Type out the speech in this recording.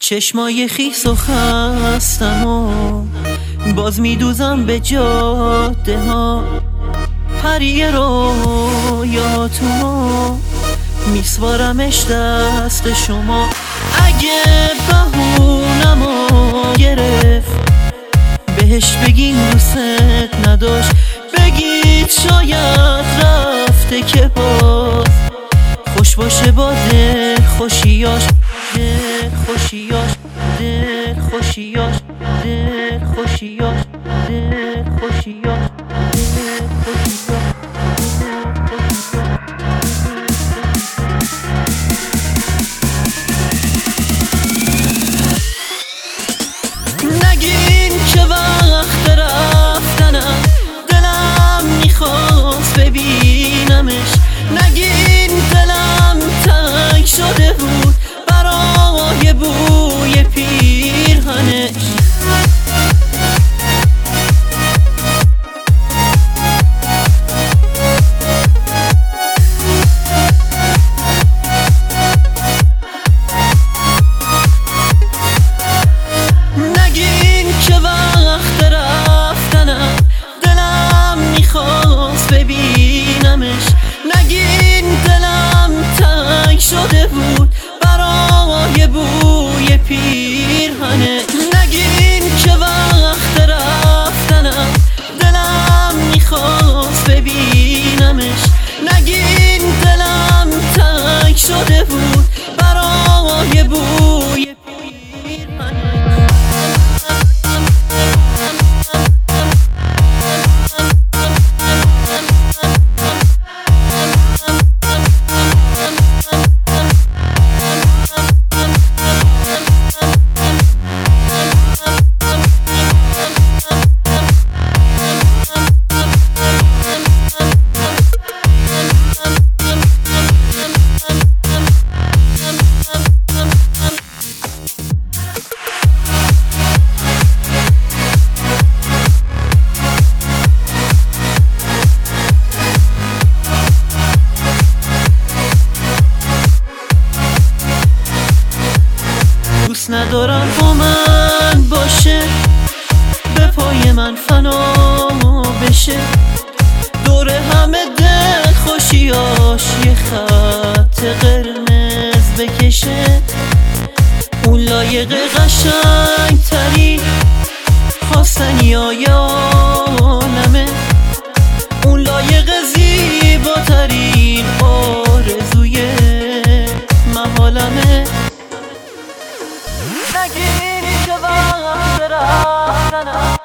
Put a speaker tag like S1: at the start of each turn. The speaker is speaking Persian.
S1: چشمای خیس و خستم و باز میدوزم به جاده ها، پریه رویاتونو میسوارمش دست شما. اگه بهونمو گرفت بهش بگین دوست نداشت، بگید شاید رفته که باز خوش باشه با دل خوشیاش، دل خوشیاش، دل خوشیاش، دل خوشیاش، دل خوشیاش، دل خوشیاش. نگین که وقت رفتنم، دلم میخواست ببینمش. نگین دلم تنگ شده بود برای بوی پیرهنش. نگین که وقت رفتنم، دلم میخواست ببینمش. نگین دلم تنگ شده بود برای بوی پیرهنه. نگین که وقت رفتنم، دلم میخواست ببینمش. نگین دلم تنگ شده بود برای بوی پیرهنه. دوست ندارم با من باشه، به پای من فنا بشه. دور همه دل خوشیاش یه خط قرمز بکشه. اون لایق قشنگ تری خواستنی های عالمه. اون لایق زیباترین آرزوی محالمه. نگین که وقت رفتنم،